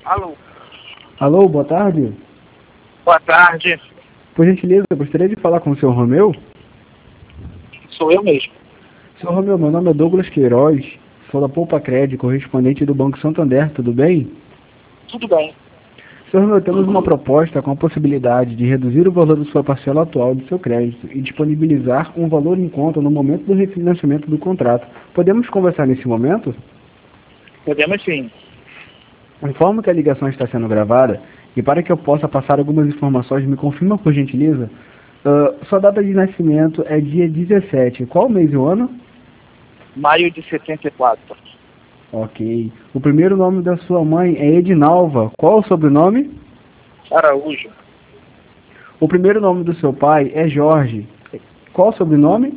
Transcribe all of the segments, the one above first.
Alô, Alô, boa tarde. boa tarde. Por gentileza, eu gostaria de falar com o senhor Romeu. Sou eu mesmo. Senhor Romeu, meu nome é Douglas Queiroz, sou da Poupa Cred, correspondente do Banco Santander, tudo bem? Tudo bem. Senhor Romeu, temos uma proposta com a possibilidade de reduzir o valor da sua parcela atual do seu crédito e disponibilizar um valor em conta no momento do refinanciamento do contrato. Podemos conversar nesse momento? Podemos sim. Informo que a ligação está sendo gravada e para que eu possa passar algumas informações, me confirma por gentileza. Sua data de nascimento é dia 17. Qual mês e o ano? Maio de 74. Ok. O primeiro nome da sua mãe é Edinalva. Qual o sobrenome? Araújo. O primeiro nome do seu pai é Jorge. Qual o sobrenome?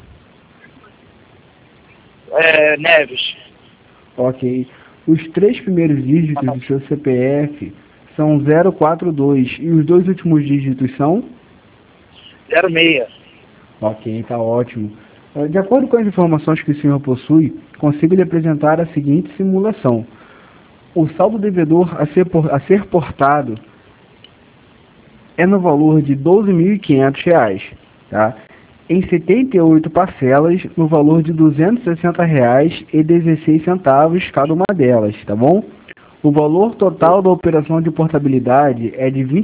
Neves. Ok. Os três primeiros dígitos do seu CPF são 042 e os dois últimos dígitos são? 06. Ok, está ótimo. De acordo com as informações que o senhor possui, consigo lhe apresentar a seguinte simulação. O saldo devedor a ser portado é no valor de R$ 12.500, tá? Em 78 parcelas, no valor de R$ 260,16 cada uma delas, tá bom? O valor total da operação de portabilidade é de R$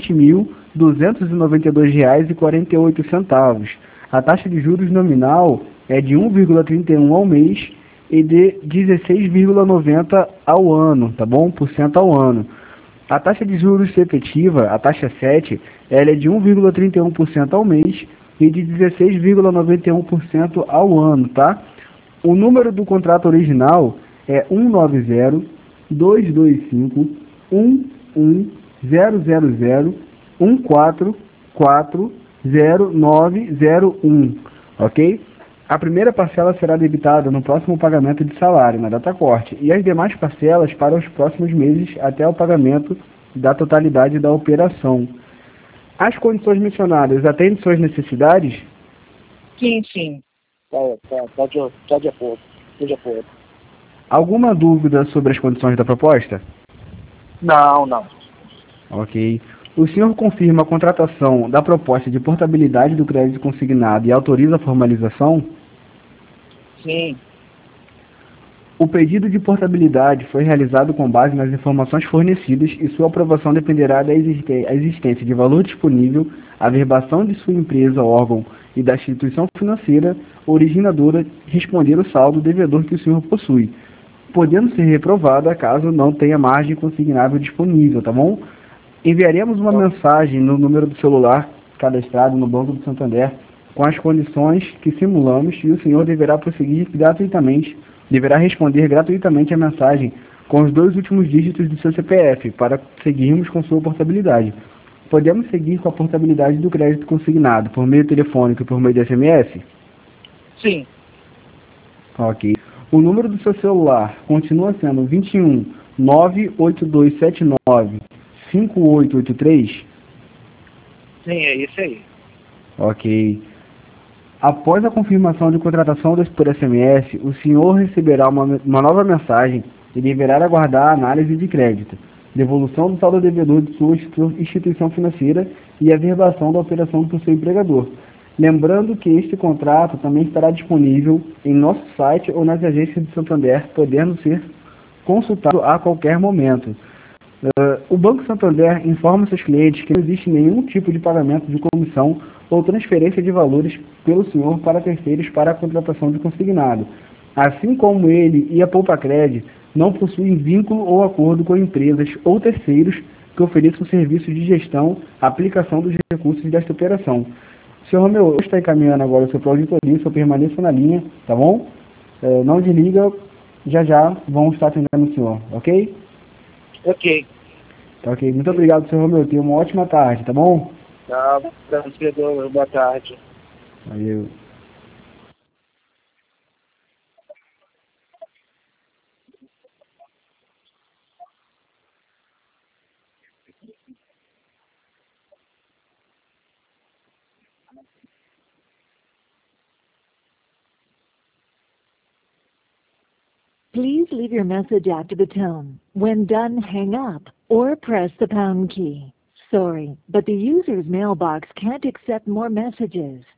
20.292,48. A taxa de juros nominal é de 1,31 ao mês e de 16,90 ao ano, tá bom? Por cento ao ano. A taxa de juros efetiva, a taxa 7, ela é de 1,31% ao mês e de 16,91% ao ano, tá? O número do contrato original é 190-225-11000-144-0901, ok? A primeira parcela será debitada no próximo pagamento de salário, na data corte, e as demais parcelas para os próximos meses até o pagamento da totalidade da operação. As condições mencionadas atendem suas necessidades? Sim, sim. Tá de acordo. Tô de acordo. Alguma dúvida sobre as condições da proposta? Não. Ok. O senhor confirma a contratação da proposta de portabilidade do crédito consignado e autoriza a formalização? Sim. O pedido de portabilidade foi realizado com base nas informações fornecidas e sua aprovação dependerá da existência de valor disponível, averbação de sua empresa, órgão e da instituição financeira originadora responder o saldo devedor que o senhor possui, podendo ser reprovada caso não tenha margem consignável disponível, tá bom? Enviaremos uma mensagem no número do celular cadastrado no Banco do Santander com as condições que simulamos e o senhor deverá responder gratuitamente a mensagem com os dois últimos dígitos do seu CPF para seguirmos com sua portabilidade. Podemos seguir com a portabilidade do crédito consignado por meio telefônico e por meio de SMS? Sim. Ok. O número do seu celular continua sendo 21 98279 5883? Sim, é isso aí. Ok. Após a confirmação de contratação por SMS, o senhor receberá uma nova mensagem e deverá aguardar a análise de crédito, devolução do saldo devedor de sua instituição financeira e a averbação da operação do seu empregador. Lembrando que este contrato também estará disponível em nosso site ou nas agências de Santander, podendo ser consultado a qualquer momento. O Banco Santander informa seus clientes que não existe nenhum tipo de pagamento de comissão ou transferência de valores pelo senhor para terceiros para a contratação de consignado. Assim como ele e a Poupacred não possuem vínculo ou acordo com empresas ou terceiros que ofereçam serviços de gestão, aplicação dos recursos desta operação. Senhor Romeu, eu estou encaminhando agora o seu para auditoria, o senhor permaneça na linha, tá bom? Não desliga, já vamos estar atendendo o senhor, ok? Ok. Tá ok. Muito obrigado, senhor Romeu. Tenha uma ótima tarde, tá bom? Tá, vencedor. Boa tarde. Valeu. Please leave your message after the tone. When done, hang up or press the pound key. Sorry, but the user's mailbox can't accept more messages.